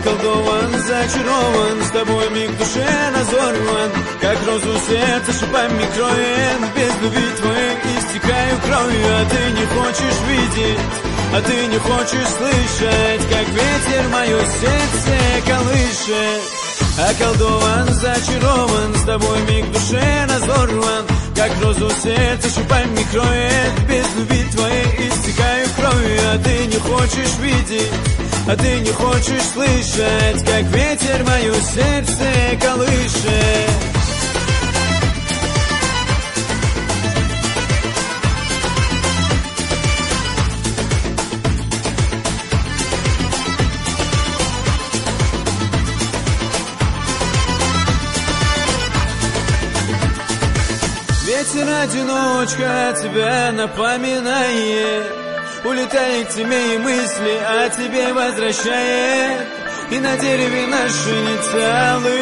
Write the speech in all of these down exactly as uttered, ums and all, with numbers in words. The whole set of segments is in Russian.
Околдован, зачарован, с тобой миг душе разорван, как розу сердце шипами кроен, без любви твоей истекаю кровью, а ты не хочешь видеть, а ты не хочешь слышать, как ветер мое сердце колышет. Околдован, зачарован, с тобой миг душе разорван, как розу сердце шипами кроет, без любви твоей истекаю кровью, а ты не хочешь видеть, а ты не хочешь слышать, как ветер мое сердце колышет. Ветер-одиночка тебя напоминает, улетает к тебе и мысли о тебе возвращает, и на дереве наши инициалы,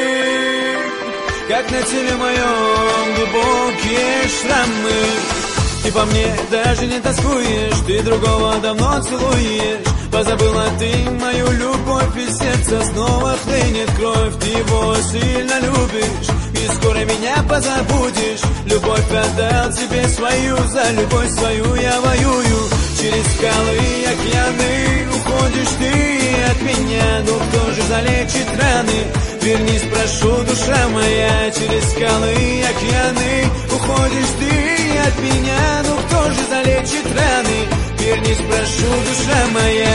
как на теле моем глубокие шрамы. И по мне даже не тоскуешь, ты другого давно целуешь, позабыла ты мою любовь, и сердце снова хлынет кровь, ты его сильно любишь, и скоро меня позабудешь. Любовь отдал тебе свою, за любовь свою я воюю. Через скалы и океаны уходишь ты от меня, ну кто же залечит раны? Вернись, прошу, душа моя. Через скалы и океаны уходишь ты от меня, ну кто же залечит раны? Вернись, прошу, душа моя.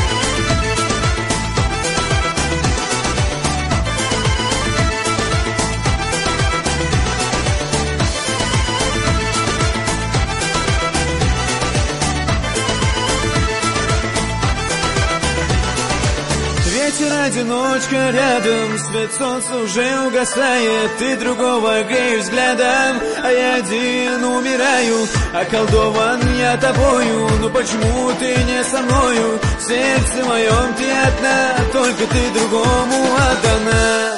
Ветер-одиночка рядом, свет солнца уже угасает, ты другого греешь взглядом, а я один умираю. Околдован я тобою, но почему ты не со мною? В сердце моем ты одна, только ты другому отдана.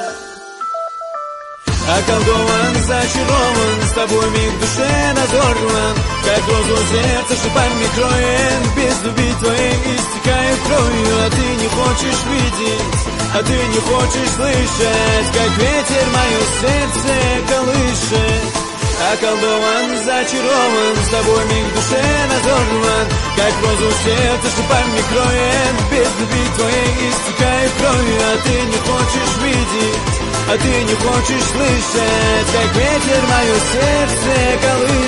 Околдован, зачарован, с тобой миг душе разорван, как розу сердце шипами кроен, без любви твоей истекает кровью, а ты не хочешь видеть, а ты не хочешь слышать, как ветер мое сердце колышет. Околдован, зачарован, с тобой миг душе разорван, как розу сердце шипами кроен, без любви твоей истекает кровью, а ты не хочешь видеть, а ты не хочешь слышать, как ветер мое сердце колышет.